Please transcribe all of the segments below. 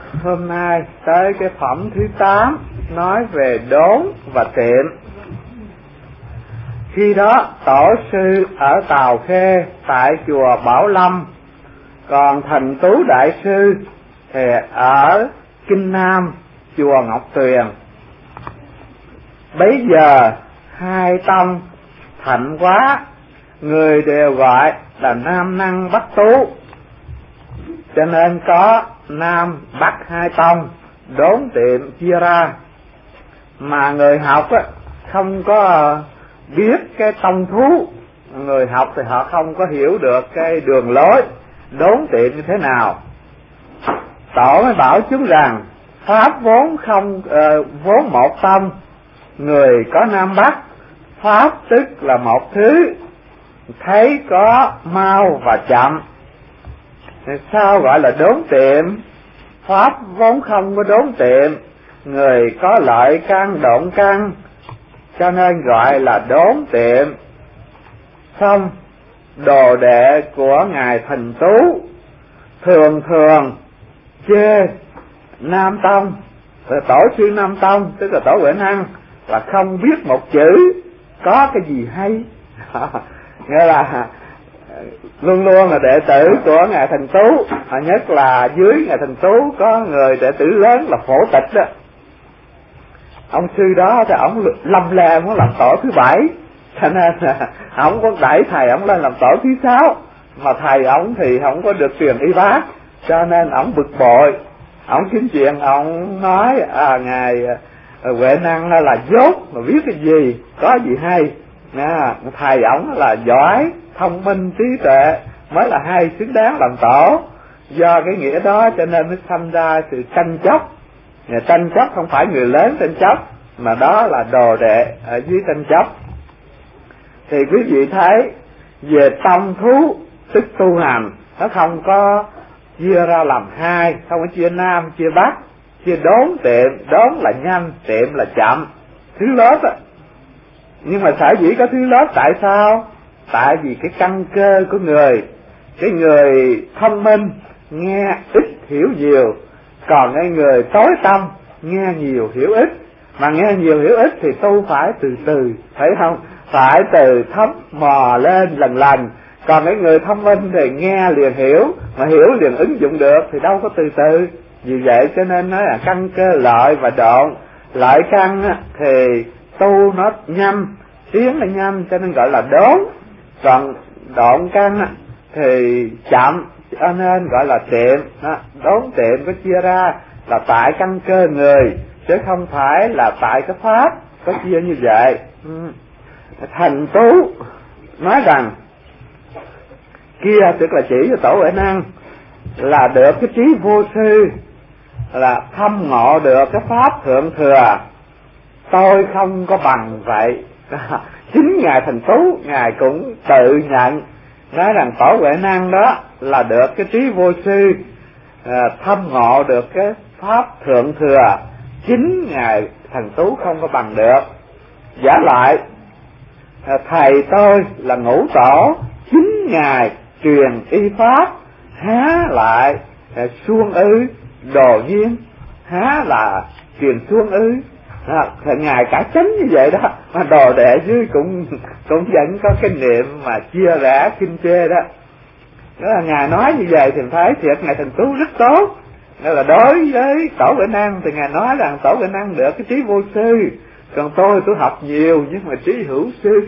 Hôm nay tới cái phẩm thứ 8 nói về đốn và tiệm. Khi đó tổ sư ở Tào Khê tại chùa Bảo Lâm, còn Thành Tú đại sư thì ở Kinh Nam chùa Ngọc Tuyền. Bấy giờ hai tông thạnh quá, người đều gọi là Nam Năng Bắc Tú, cho nên có Nam Bắc hai tông đốn tiệm chia ra. Mà người học á không có biết cái tông thú, người học thì họ không có hiểu được cái đường lối đốn tiệm như thế nào. Tổ mới bảo chúng rằng pháp vốn không vốn một tông, người có Nam Bắc, pháp tức là một thứ, thấy có mau và chậm. Thì sao gọi là đốn tiệm? Pháp vốn không có đốn tiệm, người có lợi căn độn căn, cho nên gọi là đốn tiệm. Xong đồ đệ của ngài Thành Tú thường thường chê Nam Tông, tổ sư Nam Tông tức là tổ Huệ Năng là không biết một chữ có cái gì hay. Nghĩa là luôn luôn là đệ tử của ngài Thành Tú, nhất là dưới ngài Thành Tú có người đệ tử lớn là Phổ Tịch đó. Ông sư đó thì ổng lâm le muốn làm tổ thứ 7, cho nên là ổng có đẩy thầy ổng lên làm tổ thứ 6, mà thầy ổng thì không có được truyền y bác, cho nên ổng bực bội. Ổng chính chuyện ổng nói ngài Huệ Năng là dốt mà biết cái gì, có gì hay. Thầy ổng là giỏi, thông minh, trí tuệ mới là hay, xứng đáng làm tổ. Do cái nghĩa đó cho nên mới sanh ra sự tranh chấp. Tranh chấp không phải người lớn tranh chấp, mà đó là đồ đệ ở dưới tranh chấp. Thì quý vị thấy về tông thú tức tu hành, nó không có chia ra làm hai, không có chia Nam chia Bắc, chia đốn tiệm. Đốn là nhanh, tiệm là chậm, thứ lớp á. Nhưng mà sở dĩ có thứ lớp tại sao? Tại vì cái căn cơ của người, cái người thông minh nghe ít hiểu nhiều, còn cái người tối tâm nghe nhiều hiểu ít. Mà nghe nhiều hiểu ít thì tu phải từ từ, phải không? Phải từ thấp mò lên lần lần. Còn cái người thông minh thì nghe liền hiểu, mà hiểu liền ứng dụng được thì đâu có từ từ. Vì vậy cho nên nói là căn cơ lợi và độn. Lợi căn thì tu nó nhanh, tiến nó nhanh, cho nên gọi là đốn. Còn độn căn thì chậm, cho nên gọi là tiệm. Đốn tiệm có chia ra là tại căn cơ người, chứ không phải là tại cái pháp có chia như vậy. Thành Tú nói rằng kia tức là chỉ cho tổ Huệ Năng là được cái trí vô sư, là thâm ngộ được cái pháp thượng thừa. Tôi không có bằng vậy. Chính ngài Thành Tú ngài cũng tự nhận, nói rằng tổ Huệ Năng đó là được cái trí vô sư, thâm ngộ được cái pháp thượng thừa. Chính ngài Thành Tú không có bằng được. Giả lại thầy tôi là Ngũ Tổ, chính ngài truyền y pháp, há lại xuông ư? Đồ nhiên há là truyền xuông ư? Ngài cả chánh như vậy đó, mà đồ đệ dưới cũng vẫn có cái niệm mà chia rẽ kinh chê đó. Đó là ngài nói như vậy thì thấy thiệt ngài Thành Tú rất tốt. Đó là đối với tổ Huệ Năng thì ngài nói rằng tổ Huệ Năng được cái trí vô sư, còn tôi học nhiều nhưng mà trí hữu sư.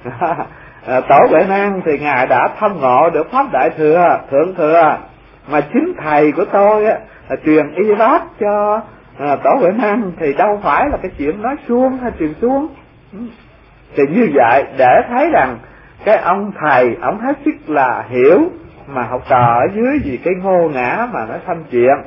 Tổ Huệ Năng thì ngài đã thâm ngộ được pháp đại thừa, thượng thừa, mà chính thầy của tôi á là truyền y bác cho tổ Huệ Năng, thì đâu phải là cái chuyện nói suông hay truyền suông. Thì như vậy để thấy rằng cái ông thầy ông hết sức là hiểu, mà học trò ở dưới vì cái ngô ngã mà nó thâm chuyện.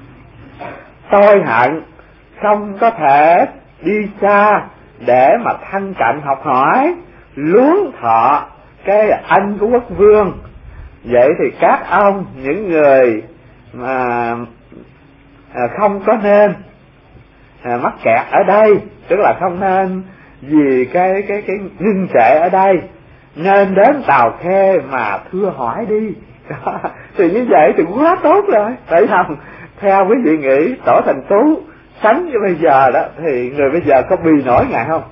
Tôi hận không có thể đi xa để mà thân cận học hỏi, luống thọ cái anh của quốc vương. Vậy thì các ông, những người mà không có nên mắc kẹt ở đây, tức là không nên vì cái ngưng trệ ở đây, nên đến Tào Khê mà thưa hỏi đi. Thì như vậy thì quá tốt rồi, phải không? theo quý vị nghĩ Tổ Thành Tú sánh với bây giờ đó thì người bây giờ có bì nổi Ngài không?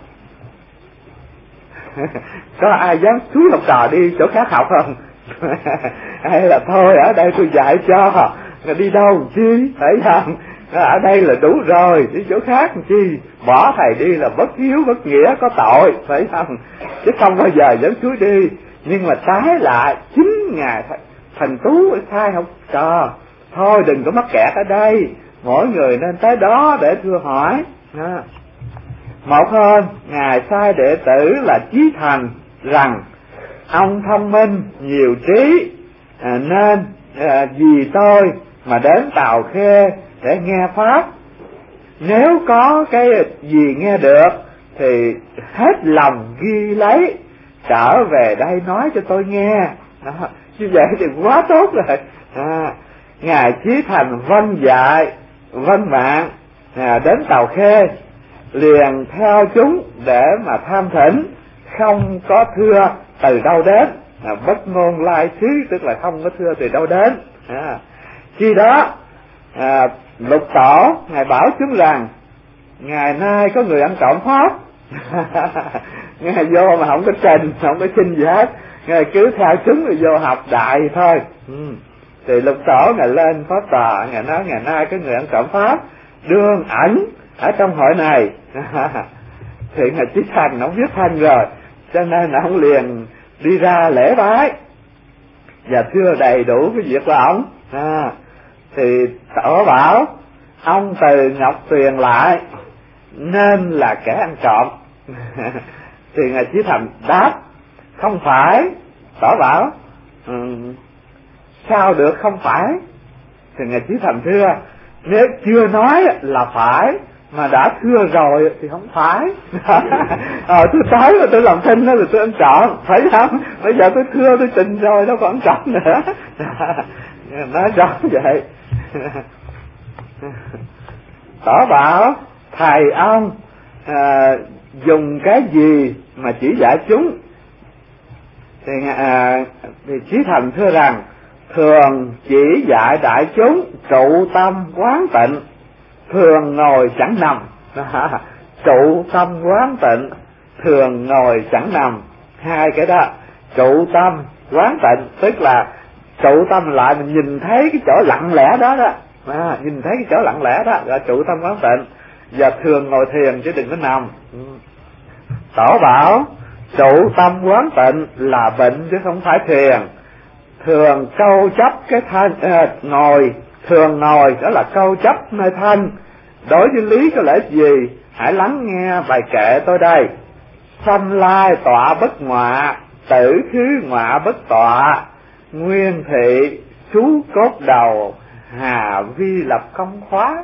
Có ai dám xúi học trò đi chỗ khác học không? Hay là thôi ở đây tôi dạy cho, đi đâu chi, phải không? Ở đây là đủ rồi, đi chỗ khác chi, bỏ thầy đi là bất hiếu bất nghĩa, có tội, phải không? Chứ không bao giờ dám xúi đi. Nhưng mà trái lại chính Ngài Thành Tú sai học trò, thôi đừng có mắc kẹt ở đây, mỗi người nên tới đó để thưa hỏi. Một hôm Ngài sai đệ tử là Chí Thành rằng ông thông minh nhiều trí, nên vì tôi mà đến Tào Khê để nghe pháp. Nếu có cái gì nghe được thì hết lòng ghi lấy, trở về đây nói cho tôi nghe. Đó, như vậy thì quá tốt rồi. Ngài Chí Thành vâng dạy vâng mạng, đến Tào Khê liền theo chúng để mà tham thỉnh, không có thưa từ đâu đến, bất ngôn lai xứ, tức là không có thưa từ đâu đến. Khi đó Lục Tổ Ngài bảo chúng rằng ngày nay có người ăn trộm pháp. Ngài vô mà không có trình, không có xin gì hết, Ngài cứ theo chúng rồi vô học đại thôi. Thì Lục Tổ Ngài lên pháp tòa, Ngài nói ngày nay có người ăn trộm pháp đương ẩn ở trong hội này. Thì Ngài Chí Thành ông biết thanh rồi, cho nên ông liền đi ra lễ bái và thưa đầy đủ cái việc của ông. Thì Tổ bảo ông từ Ngọc Tuyền lại nên là kẻ ăn trộm. Thì Ngài Chí Thành đáp không phải. Tổ bảo sao được không phải? Thì Ngài Chí Thành thưa nếu chưa nói là phải, mà đã thưa rồi thì không phải. Tôi tới mà tôi làm thinh đó là tôi ăn trộm, phải không? Bây giờ tôi thưa tôi trình rồi đâu còn ăn trộm nữa. Nói rõ vậy. Tổ bảo thầy ông dùng cái gì mà chỉ dạy chúng? Thì Chí Thành thưa rằng thường chỉ dạy đại chúng trụ tâm quán tịnh, thường ngồi chẳng nằm. Trụ tâm quán tịnh, thường ngồi chẳng nằm. Hai cái đó, trụ tâm quán tịnh tức là trụ tâm lại mình nhìn thấy cái chỗ lặng lẽ đó đó, nhìn thấy cái chỗ lặng lẽ đó là trụ tâm quán tịnh. Và thường ngồi thiền chứ đừng có nằm. Tổ bảo trụ tâm quán tịnh là bệnh chứ không phải thiền. Thường câu chấp cái thân, thường ngồi đó là câu chấp nơi thân. Đối với lý có lẽ gì? Hãy lắng nghe bài kệ tôi đây. Sanh lai tọa bất ngọa, tử khứ ngọa bất tọa. Nguyên thị xú cốt đầu, hà vi lập công khóa.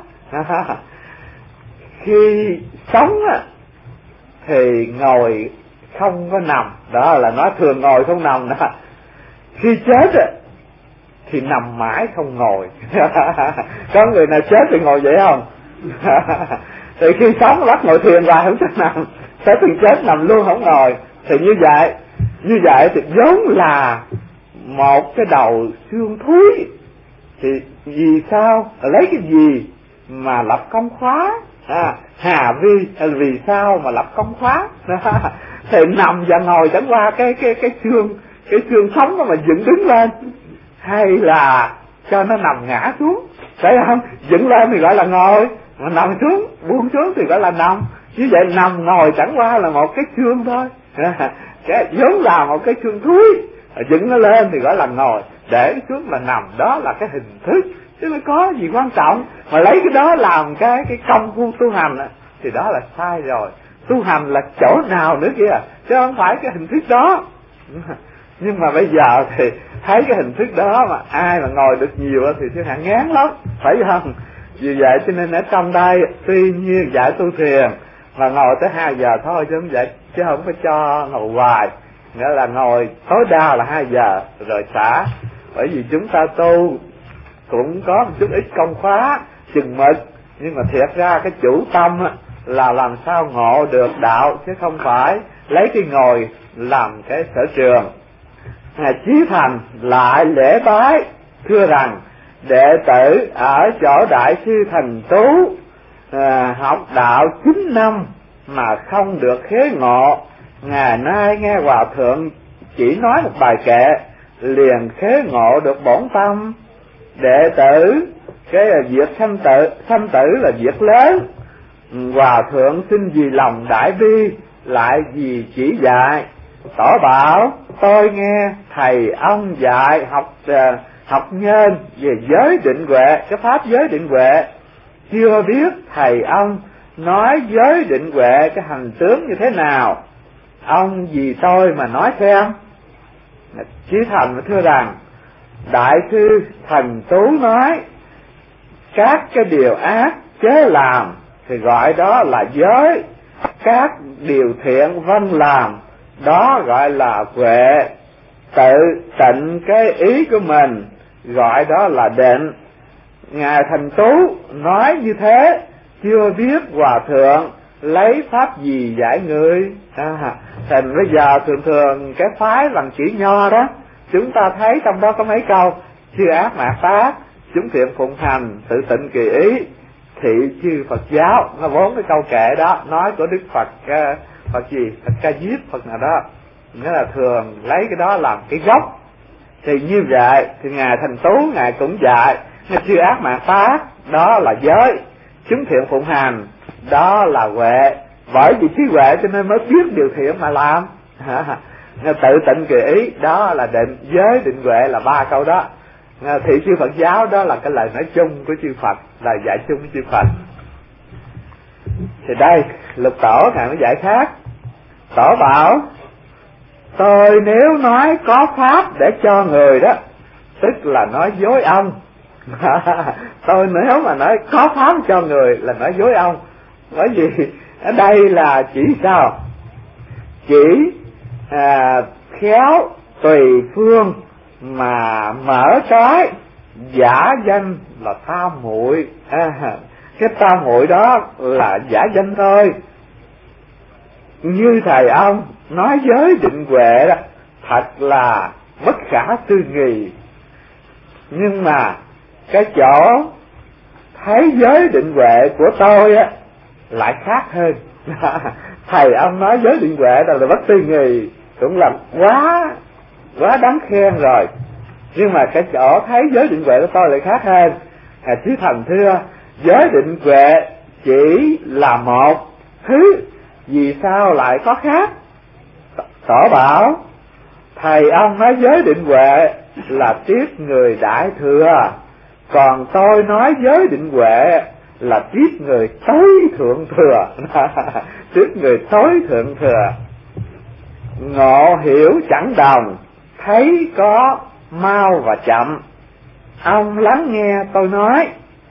Khi sống thì ngồi không có nằm, đó là nói thường ngồi không nằm đó. Khi chết thì nằm mãi không ngồi. Có người nào chết thì ngồi vậy không? Thì khi sống bắt ngồi thiền hoài không chắc nằm, tới khi chết nằm luôn không ngồi. Thì như vậy thì vốn là một cái đầu xương thúi. Thì vì sao lấy cái gì mà lập công khóa? Hà vi vì sao mà lập công khóa? Thì nằm và ngồi chẳng qua cái xương sống đó mà dựng đứng lên, hay là cho nó nằm ngã xuống, phải không? Dựng lên thì gọi là ngồi, mà nằm xuống buông xuống thì gọi là nằm. Như vậy nằm ngồi chẳng qua là một cái xương thôi, cái vốn là một cái xương thúi, dựng nó lên thì gọi là ngồi, để xuống là nằm. Đó là cái hình thức chứ nó có gì quan trọng. Mà lấy cái đó làm cái công phu tu hành thì đó là sai rồi. Tu hành là chỗ nào nữa kia, chứ không phải cái hình thức đó. Nhưng mà bây giờ thì thấy cái hình thức đó mà ai mà ngồi được nhiều thì thiên hạ ngán lắm, phải không? Vì vậy cho nên ở trong đây tuy nhiên dạy tu thiền mà ngồi tới 2 giờ thôi chứ không vậy, chứ không có cho ngồi hoài. Nghĩa là ngồi tối đa là 2 giờ rồi xả. Bởi vì chúng ta tu cũng có một chút ít công phá chừng mực, nhưng mà thiệt ra cái chủ tâm là làm sao ngộ được đạo, chứ không phải lấy cái ngồi làm cái sở trường. Ngài Chí Thành lại lễ bái thưa rằng đệ tử ở chỗ Đại sư Thành Tú học đạo 9 năm mà không được khế ngộ. Ngày nay nghe Hòa Thượng chỉ nói một bài kệ liền khế ngộ được bổn tâm. Đệ tử cái việc sanh tử là việc lớn, Hòa Thượng xin vì lòng đại bi lại vì chỉ dạy. Tỏ bảo tôi nghe thầy ông dạy học nhân về giới định huệ, cái pháp giới định huệ, chưa biết thầy ông nói giới định huệ cái hành tướng như thế nào. Ông vì tôi mà nói xem. Chí Thành thưa rằng Đại sư Thành Tú nói các cái điều ác chớ làm thì gọi đó là giới, các điều thiện vâng làm đó gọi là huệ. Tự tịnh cái ý của mình gọi đó là định. Ngài Thành Tú nói như thế, chưa biết Hòa Thượng lấy pháp gì giải người. Thành bây giờ thường cái phái bằng chỉ nho đó, chúng ta thấy trong đó có mấy câu: chư ác mạt tác, chúng thiện phụng hành, tự tịnh kỳ ý, thị chư Phật giáo. Nó 4 cái câu kệ đó nói của Đức Phật, Phật gì? Phật Ca Diếp, Phật nào đó. Nghĩa là thường lấy cái đó làm cái gốc. Thì như vậy thì Ngài Thành Tú Ngài cũng dạy chư ác mạt tác đó là giới, chúng thiện phụng hành đó là huệ. Bởi vì trí huệ cho nên mới biết điều thiện mà làm. Tự tịnh kỳ ý đó là định, giới định huệ là 3 câu đó. Thị chư Phật giáo đó là cái lời nói chung của chư Phật, lời dạy chung của chư Phật. Thì đây Lục Tổ Ngài mới dạy khác. Tổ bảo tôi nếu nói có pháp để cho người đó, tức là nói dối ông. Tôi nếu mà nói có pháp cho người là nói dối ông. Bởi vì ở đây là chỉ sao? Chỉ khéo tùy phương mà mở cái giả danh là tam muội. Cái tam muội đó là giả danh thôi. Như thầy ông nói giới định huệ đó thật là bất khả tư nghị. Nhưng mà cái chỗ thấy giới định huệ của tôi á lại khác hơn. Thầy ông nói giới định huệ là bất tư nghị, cũng là quá đáng khen rồi. Nhưng mà cái chỗ thấy giới định huệ của tôi lại khác hơn. Chí Thành thưa, giới định huệ chỉ là một thứ, vì sao lại có khác? Tỏ bảo thầy ông nói giới định huệ là tiếp người đại thừa, còn tôi nói giới định huệ là tiếp người tối thượng thừa. Tiếp người tối thượng thừa. Ngộ hiểu chẳng đồng, thấy có mau và chậm. Ông lắng nghe tôi nói,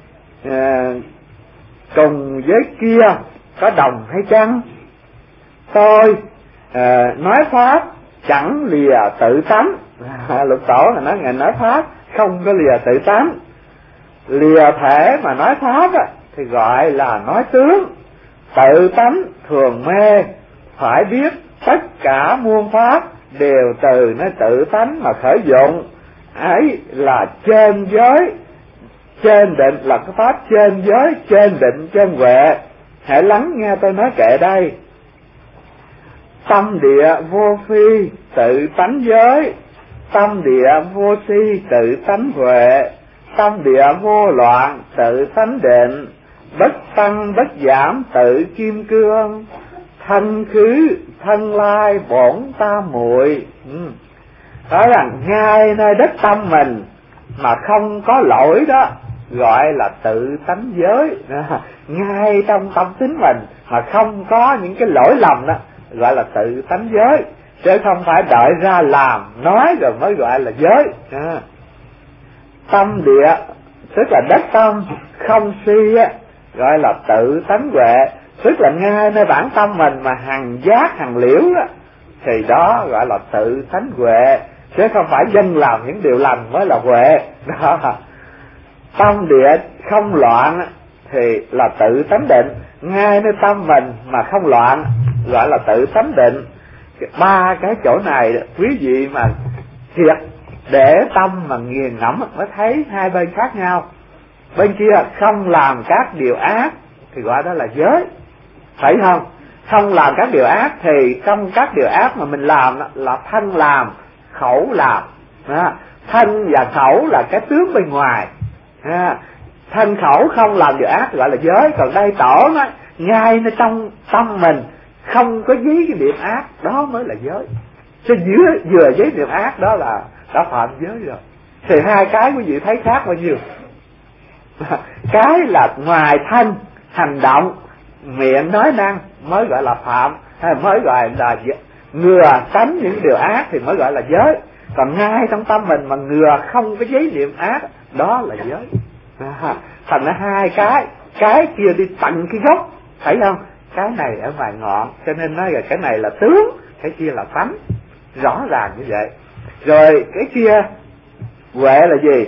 cùng với kia có đồng hay chăng? Tôi nói pháp chẳng lìa tự tánh. Lục Tổ là nói Ngài nói pháp không có lìa tự tánh. Lìa thể mà nói pháp á, thì gọi là nói tướng. Tự tánh thường mê, phải biết tất cả muôn pháp đều từ nơi tự tánh mà khởi dụng. Ấy là trên giới, trên định, là cái pháp trên giới, trên định, trên huệ. Hãy lắng nghe tôi nói kệ đây. Tâm địa vô phi tự tánh giới, tâm địa vô si tự tánh huệ, tâm địa vô loạn tự tánh định, bất tăng bất giảm tự kim cương, thân khứ thân lai bổn tam muội. Nói rằng ngay nơi đất tâm mình mà không có lỗi đó gọi là tự tánh giới. Ngay trong tâm tính mình mà không có những cái lỗi lầm đó gọi là tự tánh giới, chứ không phải đợi ra làm nói rồi mới gọi là giới. Tâm địa tức là đất tâm không si á, gọi là tự tánh huệ, tức là ngay nơi bản tâm mình mà hằng giác hằng liễu đó, thì đó gọi là tự tánh huệ, chứ không phải dân làm những điều lành mới là huệ đó. Tâm địa không loạn thì là tự tánh định, ngay nơi tâm mình mà không loạn gọi là tự tánh định. 3 cái chỗ này quý vị mà thiệt để tâm mà nghiền ngẫm mới thấy hai bên khác nhau. Bên kia không làm các điều ác thì gọi đó là giới, phải không? Không làm các điều ác thì trong các điều ác mà mình làm là thân làm, khẩu làm. Thân và khẩu là cái tướng bên ngoài. Thân khẩu không làm điều ác gọi là giới. Còn đây Tổ nói ngay nơi trong tâm mình không có dí cái niệm ác, đó mới là giới. Chứ vừa dí niệm ác đó là đã phạm giới rồi. Thì hai cái quý vị thấy khác bao nhiêu? Cái là ngoài thân hành động, miệng nói năng mới gọi là phạm, hay mới gọi là ngừa tránh những điều ác thì mới gọi là giới. Còn ngay trong tâm mình mà ngừa không có giấy niệm ác, đó là giới. Thành ra hai cái kia đi tận cái gốc, thấy không? Cái này ở ngoài ngọn, cho nên nói là cái này là tướng, cái kia là tánh, rõ ràng như vậy. Rồi cái kia huệ là gì?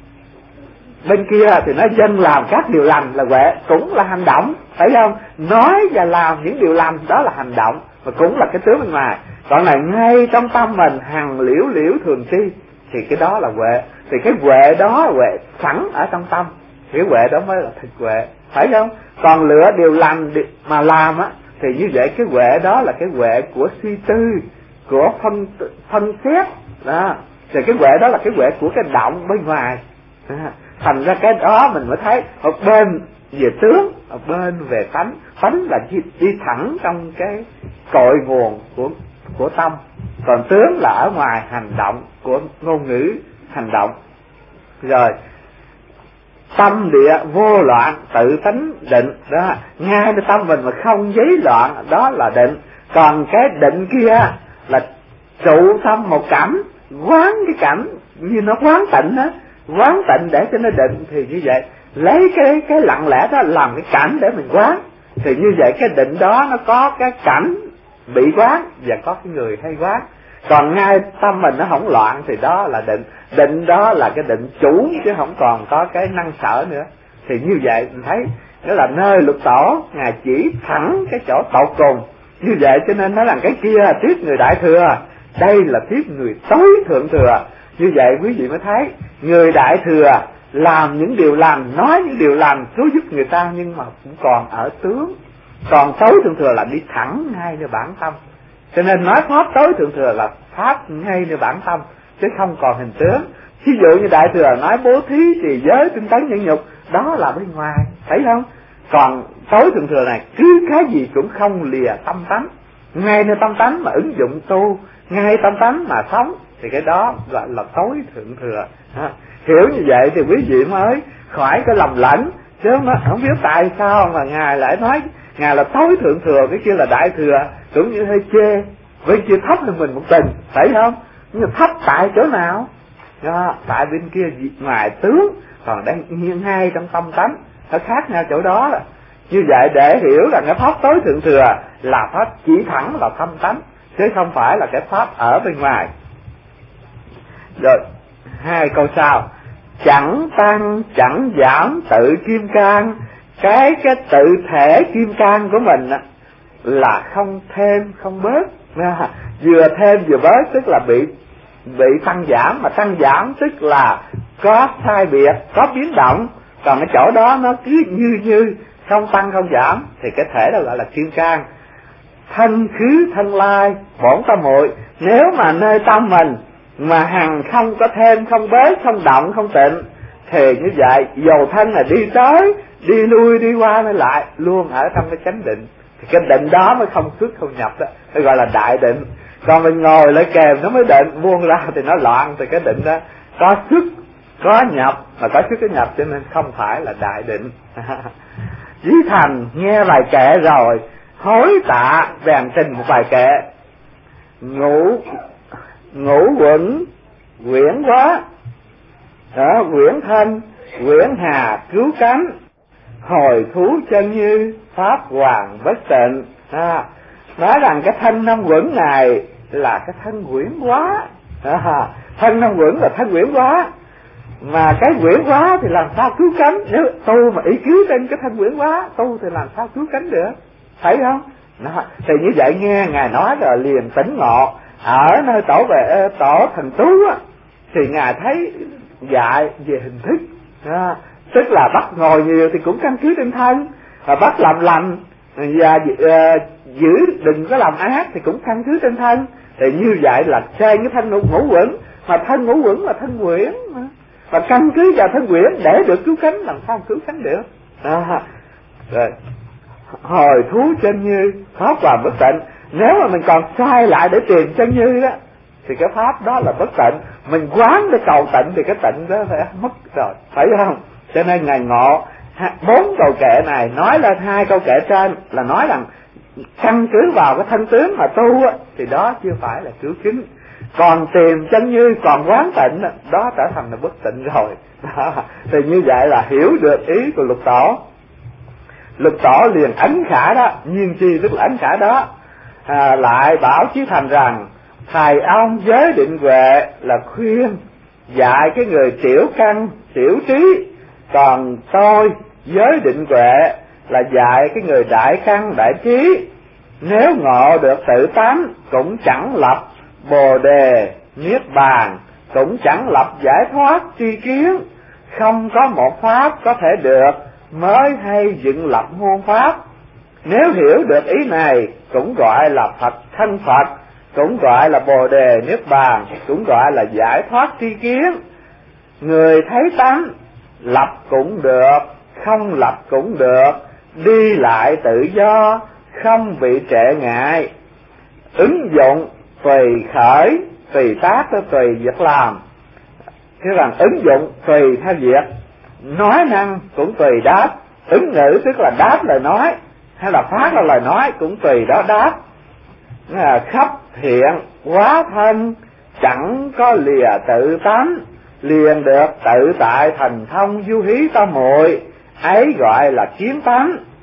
Bên kia thì nó dân làm các điều lành là huệ, cũng là hành động, phải không? Nói và làm những điều lành đó là hành động, và cũng là cái tướng bên ngoài. Còn này ngay trong tâm mình hằng liễu liễu thường tri thì cái đó là huệ. Thì cái huệ đó huệ sẵn ở trong tâm, cái huệ đó mới là thực huệ, phải không? Còn lựa điều lành mà làm á thì như vậy cái huệ đó là cái huệ của suy tư, của phân xét đó. Thì cái huệ đó là cái huệ của cái động bên ngoài. Thành ra cái đó mình mới thấy một bên về tướng, một bên về tánh. Tánh là đi thẳng trong cái cội nguồn của tâm, còn tướng là ở ngoài hành động của ngôn ngữ hành động. Rồi tâm địa vô loạn tự tánh định đó, ngayในtâm mình mà không giấy loạn đó là định. Còn cái định kia là trụ tâm một cảnh, quán cái cảnh như nó quán tịnh đó, quán tịnh để cho nó định. Thì như vậy lấy cái lặng lẽ đó làm cái cảnh để mình quán, thì như vậy cái định đó nó có cái cảnh bị quán và có cái người hay quán. Còn ngay tâm mình nó không loạn thì đó là định. Định đó là cái định chủ chứ không còn có cái năng sở nữa. Thì như vậy mình thấy đó là nơi Lục Tổ Ngài chỉ thẳng cái chỗ tột cùng. Như vậy cho nên nói rằng cái kia là thuyết người Đại Thừa, đây là thuyết người tối thượng thừa. Như vậy quý vị mới thấy người Đại Thừa làm những điều lành, nói những điều lành cứu giúp người ta, nhưng mà cũng còn ở tướng. Còn tối thượng thừa là đi thẳng ngay nơi bản tâm. Cho nên nói pháp tối thượng thừa là pháp ngay nơi bản tâm, chứ không còn hình tướng. Ví dụ như Đại Thừa nói bố thí, trì giới, tinh tấn, nhẫn nhục, đó là bên ngoài, thấy không? Còn tối thượng thừa này cứ cái gì cũng không lìa tâm tánh, ngay nơi tâm tánh mà ứng dụng tu, ngay tâm tánh mà sống, thì cái đó gọi là tối thượng thừa. Hiểu như vậy thì quý vị mới khỏi cái lầm lẫn, chứ không biết tại sao mà Ngài lại nói Ngài là tối thượng thừa, cái kia là Đại Thừa, cũng như hơi chê, bên kia thấp hơn mình một tình, phải không? Nhưng thấp tại chỗ nào? Đó, tại bên kia ngoài tướng, còn đang ngay trong tâm tánh, nó khác nhau chỗ đó. Như vậy để hiểu là cái pháp tối thượng thừa là pháp chỉ thẳng vào tâm tánh, chứ không phải là cái pháp ở bên ngoài. Rồi hai câu sau: chẳng tăng chẳng giảm tự kim cang. Cái tự thể kim cang của mình là không thêm không bớt, vừa thêm vừa bớt, tức là bị tăng giảm, mà tăng giảm tức là có sai biệt, có biến động. Còn cái chỗ đó nó cứ như không tăng không giảm thì cái thể đó gọi là kim cang. Thân khứ thân lai bổn tâm muội. Nếu mà nơi tâm mình mà hằng không có thêm không bớt, không động không tịnh, thì như vậy dầu thân là đi tới đi lui đi qua đi lại luôn ở trong cái chánh định, thì cái định đó mới không xuất không nhập đó, nó gọi là đại định. Còn mình ngồi lại kèm nó mới định, buông ra thì nó loạn, thì cái định đó có xuất có nhập, mà có xuất có nhập cho nên không phải là đại định. Chí Thành nghe bài kệ rồi hối tạ bèn trình một bài kệ: ngũ quẩn quyển quá, quyển thân quyển hà cứu cánh, hồi thú chân như pháp hoàng bất tịnh. Nói rằng cái thân năm quẩn này là cái thân quyển quá. Thân năm quẩn là thân quyển quá, mà cái quyển quá thì làm sao cứu cánh? Nếu tu mà ý cứu trên cái thân quyển quá, tu thì làm sao cứu cánh được, thấy không? Thì như vậy nghe Ngài nói rồi liền tỉnh ngộ. Ở nơi tổ Thần Tú á, thì Ngài thấy dạy về hình thức, tức là bắt ngồi nhiều thì cũng căn cứ trên thân, và bắt làm lành và giữ đừng có làm ác thì cũng căn cứ trên thân. Thì như vậy là trên cái thân ngũ uẩn, mà thân ngũ uẩn là thân quyển mà căn cứ vào thân quyển để được cứu cánh, làm sao cứu cánh được. Rồi hồi thú chân như pháp và bất tịnh. Nếu mà mình còn xoay lại để tìm chân như đó thì cái pháp đó là bất tịnh. Mình quán để cầu tịnh thì cái tịnh đó phải mất rồi, phải không? Cho nên Ngài Ngộ 4 câu kệ này nói lên 2 câu kệ trên là nói rằng căn cứ vào cái thân tướng mà tu á, thì đó chưa phải là cứu chứng. Còn tìm chân như, còn quán tịnh đó trở thành là bất tịnh rồi. Thì như vậy là hiểu được ý của Lục Tổ. Lục Tổ liền ấn khả đó, nhiên chi tức là ấn khả đó, lại bảo Chí Thành rằng thầy ông giới định huệ là khuyên dạy cái người tiểu căn tiểu trí, còn tôi giới định huệ là dạy cái người đại căn đại trí. Nếu ngộ được tự tánh cũng chẳng lập bồ đề niết bàn, cũng chẳng lập giải thoát tri kiến. Không có một pháp có thể được mới hay dựng lập môn pháp. Nếu hiểu được ý này cũng gọi là Phật thân Phật, cũng gọi là bồ đề niết bàn, cũng gọi là giải thoát tri kiến. Người thấy tánh lập cũng được, không lập cũng được, đi lại tự do, không bị trệ ngại. Ứng dụng tùy khởi, tùy tác, tùy việc làm. Thế rằng ứng dụng tùy theo việc, nói năng cũng tùy đáp. Ứng ngữ tức là đáp lời nói, hay là phát ra lời nói cũng tùy đó đáp. Khắp thiện quá thân, chẳng có lìa tự tánh, liền được tự tại thành thông du hí tam muội, ấy gọi là kiến tánh.